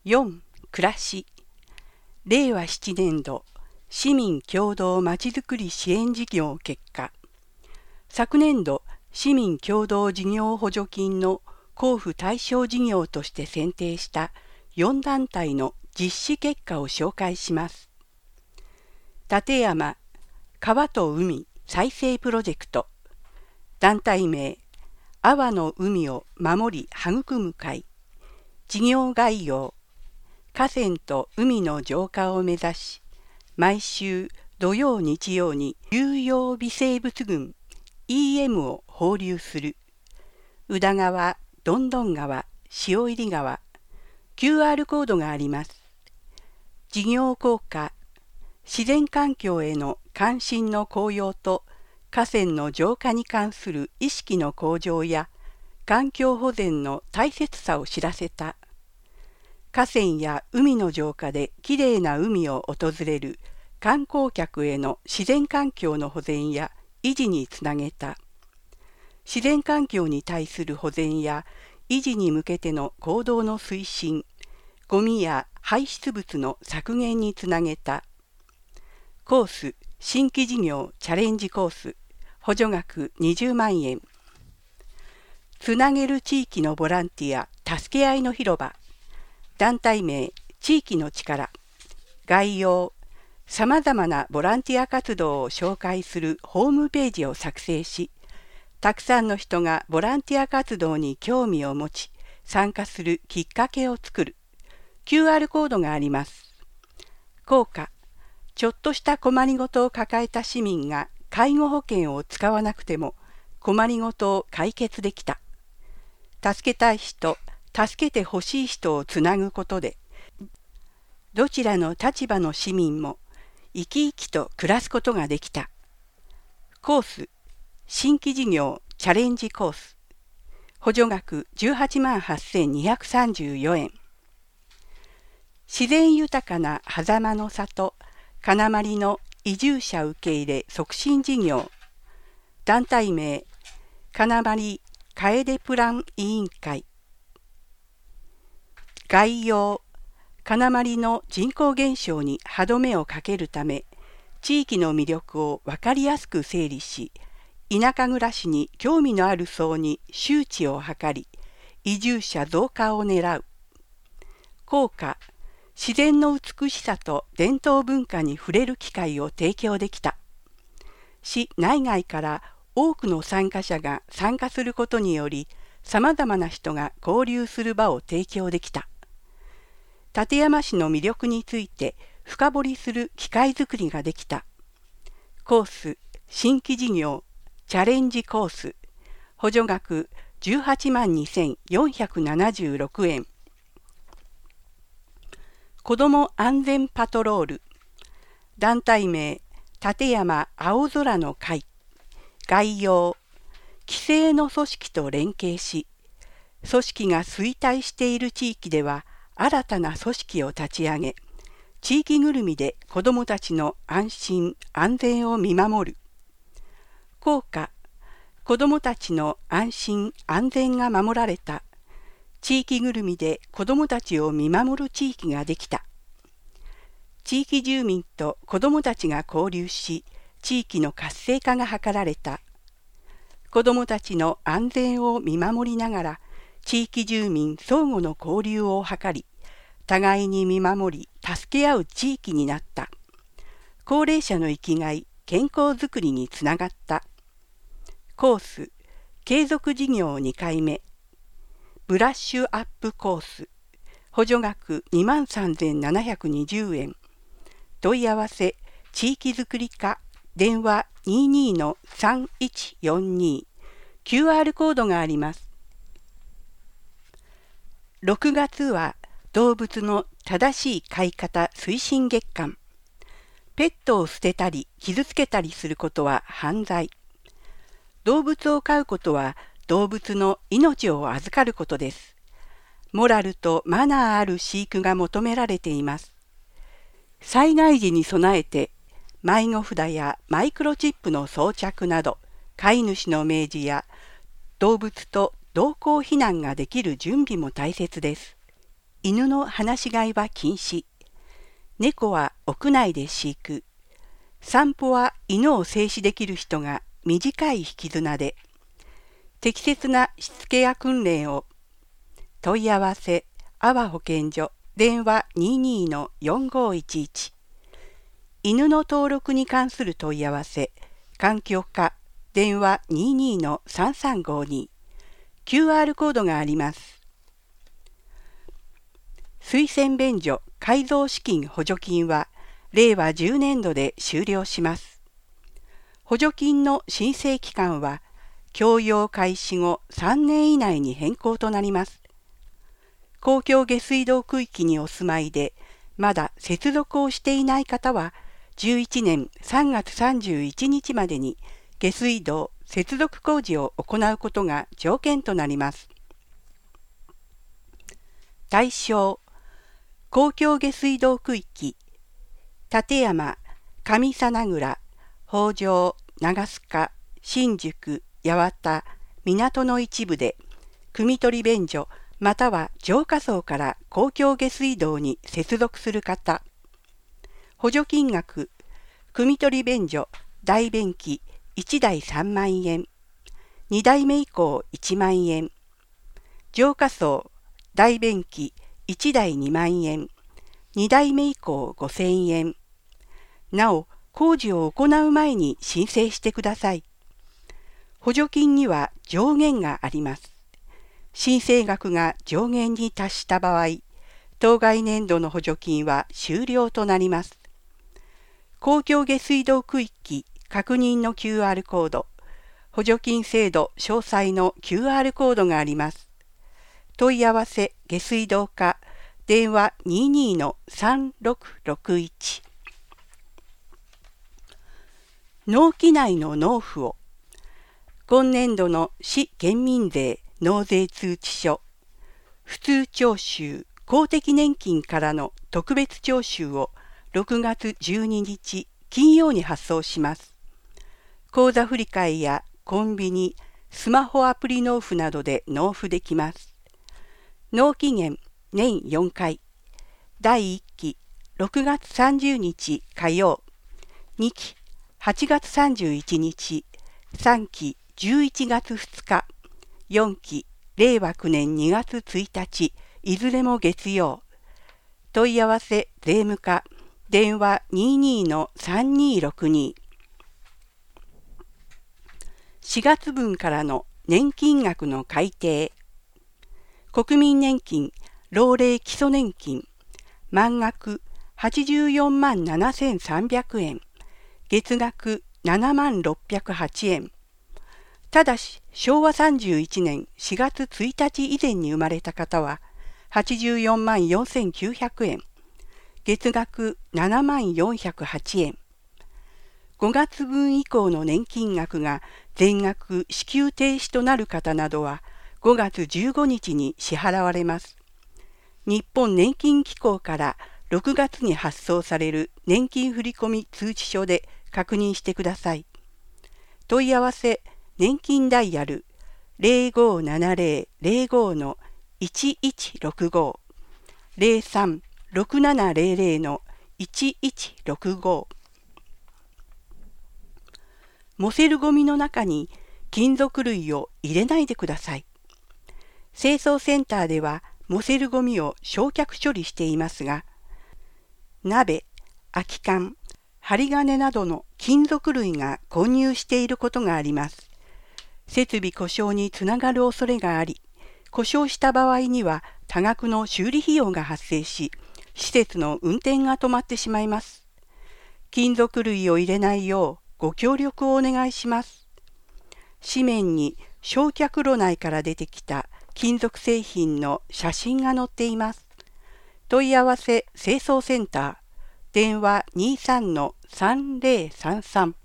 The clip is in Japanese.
4. 暮らし。令和7年度市民共同まちづくり支援事業結果。昨年度市民共同事業補助金の交付対象事業として選定した4団体の実施結果を紹介します。立山川と海再生プロジェクト。団体名阿波の海を守り育む会。事業概要河川と海の浄化を目指し、毎週土曜日曜に有用微生物群 EM を放流する。宇田川、どんどん川、潮入川、QR コードがあります。事業効果、自然環境への関心の高揚と河川の浄化に関する意識の向上や環境保全の大切さを知らせた。河川や海の浄化できれいな海を訪れる観光客への自然環境の保全や維持につなげた。自然環境に対する保全や維持に向けての行動の推進、ゴミや排出物の削減につなげた。コース、新規事業チャレンジコース、補助額20万円。つなげる地域のボランティア、助け合いの広場。団体名、地域の力。概要、さまざまなボランティア活動を紹介するホームページを作成し、たくさんの人がボランティア活動に興味を持ち、参加するきっかけを作る。QR コードがあります。効果、ちょっとした困りごとを抱えた市民が介護保険を使わなくても困りごとを解決できた。助けたい人、助けてほしい人をつなぐことで、どちらの立場の市民も生き生きと暮らすことができた。コース、新規事業チャレンジコース。補助額18万8234円。自然豊かな狭間の里、金まりの移住者受け入れ促進事業。団体名、金まり楓プラン委員会。概要、金まりの人口減少に歯止めをかけるため、地域の魅力を分かりやすく整理し、田舎暮らしに興味のある層に周知を図り、移住者増加を狙う。効果、自然の美しさと伝統文化に触れる機会を提供できた。市内外から多くの参加者が参加することにより、さまざまな人が交流する場を提供できた。館山市の魅力について深掘りする機会づくりができた。コース、新規事業、チャレンジコース、補助額18万2476円。子ども安全パトロール。団体名、立山青空の会。概要、規制の組織と連携し、組織が衰退している地域では、新たな組織を立ち上げ、地域ぐるみで子どもたちの安心・安全を見守る。効果、子どもたちの安心・安全が守られた。地域ぐるみで子どもたちを見守る地域ができた。地域住民と子どもたちが交流し、地域の活性化が図られた。子どもたちの安全を見守りながら、地域住民相互の交流を図り、互いに見守り、助け合う地域になった。高齢者の生きがい、健康づくりにつながった。コース、継続事業2回目。ブラッシュアップコース。補助額23,720円。問い合わせ、地域づくり課、電話 22-3142。QR コードがあります。6月は動物の正しい飼い方推進月間。ペットを捨てたり傷つけたりすることは犯罪。動物を飼うことは動物の命を預かることです。モラルとマナーある飼育が求められています。災害時に備えて迷子札やマイクロチップの装着など、飼い主の明示や動物と同行避難ができる準備も大切です。 犬の放し飼いは禁止。猫は屋内で飼育。散歩は犬を制止できる人が短い引き綱で。適切なしつけや訓練を。問い合わせ、阿波保健所、電話 22-4511。犬の登録に関する問い合わせ、環境課、電話 22-3352。QR コードがあります。推薦便所改造資金補助金は令和10年度で終了します。補助金の申請期間は供用開始後3年以内に変更となります。公共下水道区域にお住まいでまだ接続をしていない方は11年3月31日までに下水道接続工事を行うことが条件となります。対象公共下水道区域、立山、上佐名倉、北条、長須賀、新宿、八幡、港の一部で、汲み取り便所または浄化槽から公共下水道に接続する方。補助金額、汲み取り便所、大便器1台3万円、2台目以降1万円、浄化槽、大便器1台2万円、2台目以降5000円。なお、工事を行う前に申請してください。補助金には上限があります。申請額が上限に達した場合、当該年度の補助金は終了となります。公共下水道区域確認の QR コード、補助金制度詳細の QR コードがあります。問い合わせ下水道課電話 22-3661。納期内の納付を。今年度の市県民税納税通知書、普通徴収公的年金からの特別徴収を6月12日金曜に発送します。口座振替やコンビニ、スマホアプリ納付などで納付できます。納期限年4回。第1期6月30日火曜。2期8月31日。3期11月2日。4期令和9年2月1日。いずれも月曜。問い合わせ税務課。電話 22-3262。4月分からの年金額の改定。国民年金、老齢基礎年金、満額84万7300円、月額7万608円。ただし、昭和31年4月1日以前に生まれた方は84万4900円、月額7万408円。5月分以降の年金額が全額支給停止となる方などは5月15日に支払われます。日本年金機構から6月に発送される年金振込通知書で確認してください。問い合わせ年金ダイヤル 0570-05-1165 03-6700-1165。燃せるゴミの中に金属類を入れないでください。清掃センターでは燃せるゴミを焼却処理していますが、鍋、空き缶、針金などの金属類が混入していることがあります。設備故障につながる恐れがあり、故障した場合には多額の修理費用が発生し、施設の運転が止まってしまいます。金属類を入れないようご協力をお願いします。紙面に焼却炉内から出てきた金属製品の写真が載っています。問い合わせ清掃センター、電話 23-3033